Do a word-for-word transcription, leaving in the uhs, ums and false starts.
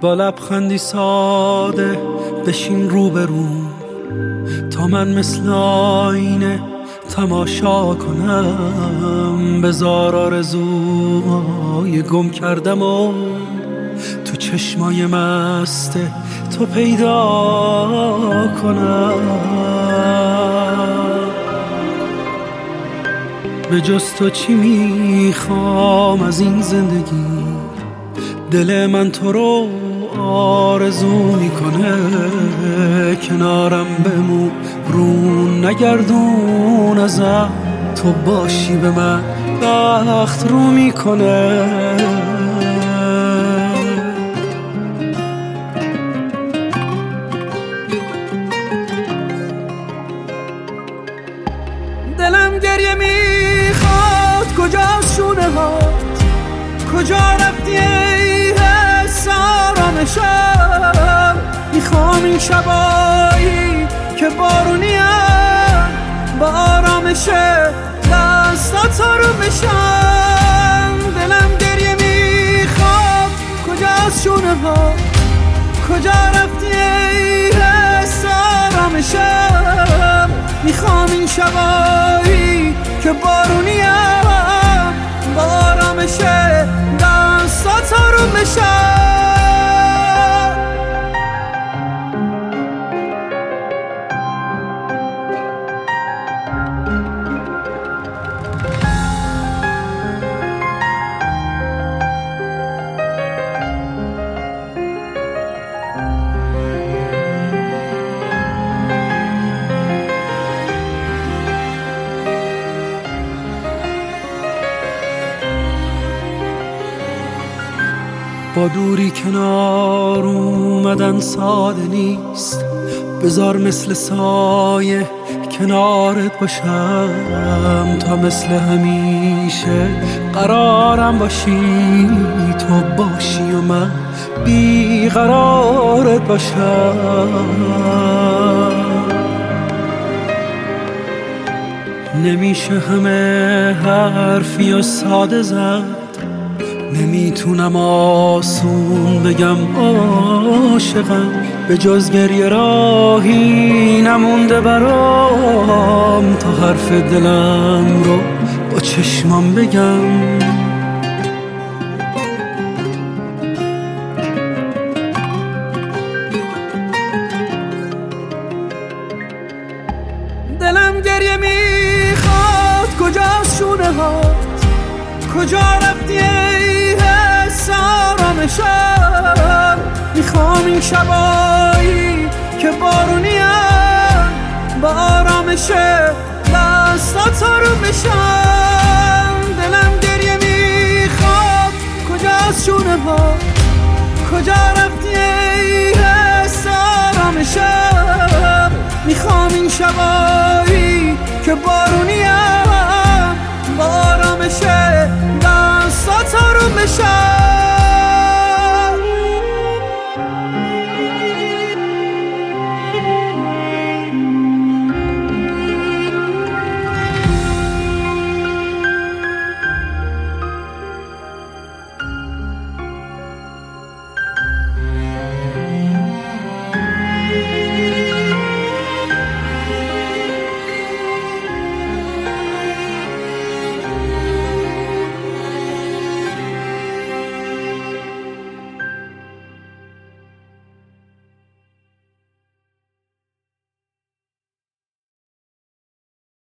با لبخندی ساده بشین رو به رو تا من مثل آینه تماشا کنم. بذار آرزوهای گم کردم و تو چشمای مست تو پیدا کنم. به جز تو چی میخوام از این زندگی؟ دل من تو رو آرزو میکنه. کنارم بمون رو نگردون ازم، تو باشی به من بخت رو میکنه. دلم گریه میخواد، کجاست شونه هات؟ کجا رفتی ای حس آرامشم؟ میخوام این شبایی که بارونیم با آرامش دستات رو بشم. دلم گریه میخواد، کجاست شونه هات؟ کجا رفتی ای حس آرامشم؟ میخوام این شبایی که بارونیم با آرامش دستات رو بشم. با دوری کنار اومدن ساده نیست، بذار مثل سایه کنارت باشم تا مثل همیشه قرارم باشی. تو باشی و من بیقرارت باشم. نمیشه همه حرفی و ساده زد، نمیتونم آسون بگم عاشقم. به جز گریه راهی نمونده برام تا حرف دلم رو با چشمام بگم. دلم گریه میخواد، کجاست شونه هات؟ کجا رفتی ای حس آرامشم؟ میخوام این شبایی که بارونیم با آرامش دستات رو بشم. دلم گریه میخواد، کجاست شونه هات؟ کجا رفتی ای حس آرامشم؟ میخوام این شبایی که بارونیم با آرامش دستات رو بشم.